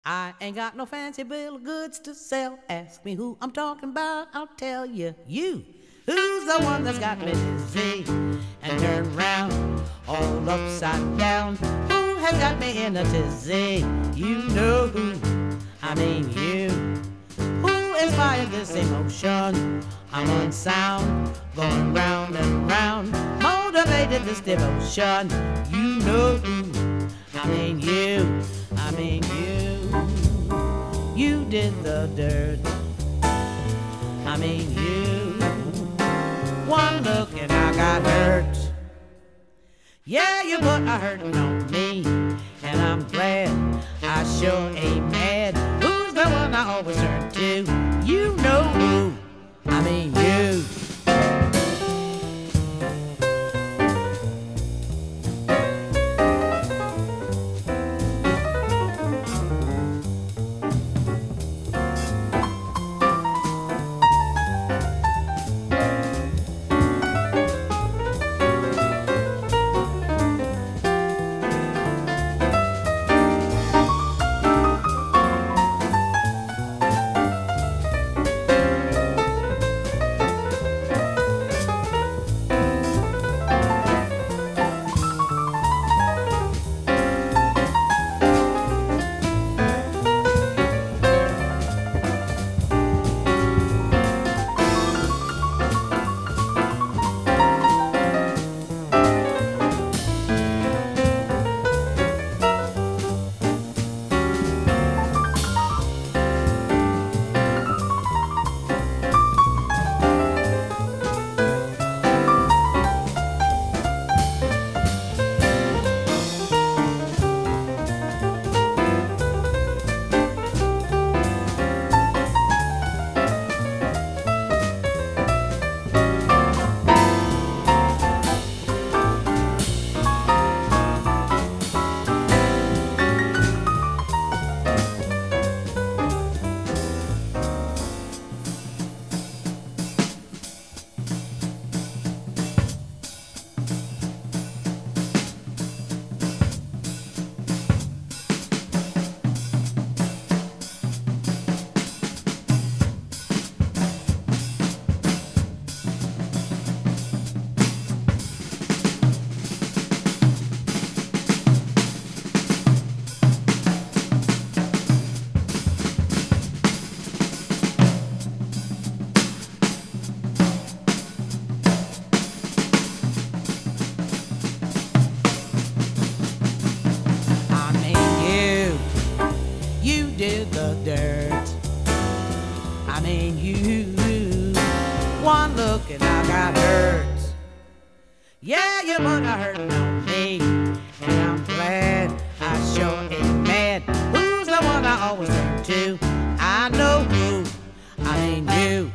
I ain't got no fancy bill of goods to sell. Ask me who I'm talking about, I'll tell you. You, who's the one that's got me dizzy and turned round, all upside down? Who has got me in a tizzy? You know who, I mean you. Who inspired this emotion? I'm unsound, going round and round, motivated this devotion. You know who, I mean you, I mean you. You did the dirt, I mean you. One look and I got hurt. Yeah, you put a hurtin' on me, and I'm glad I sure ain't mad. Who's the one I always turn to? You know who, I mean you. Did the dirt, I mean you. One look and I got hurt. Yeah, you put a hurtin' on me, and I'm glad I sure ain't mad. Who's the one I always turn to? I know who, I mean you.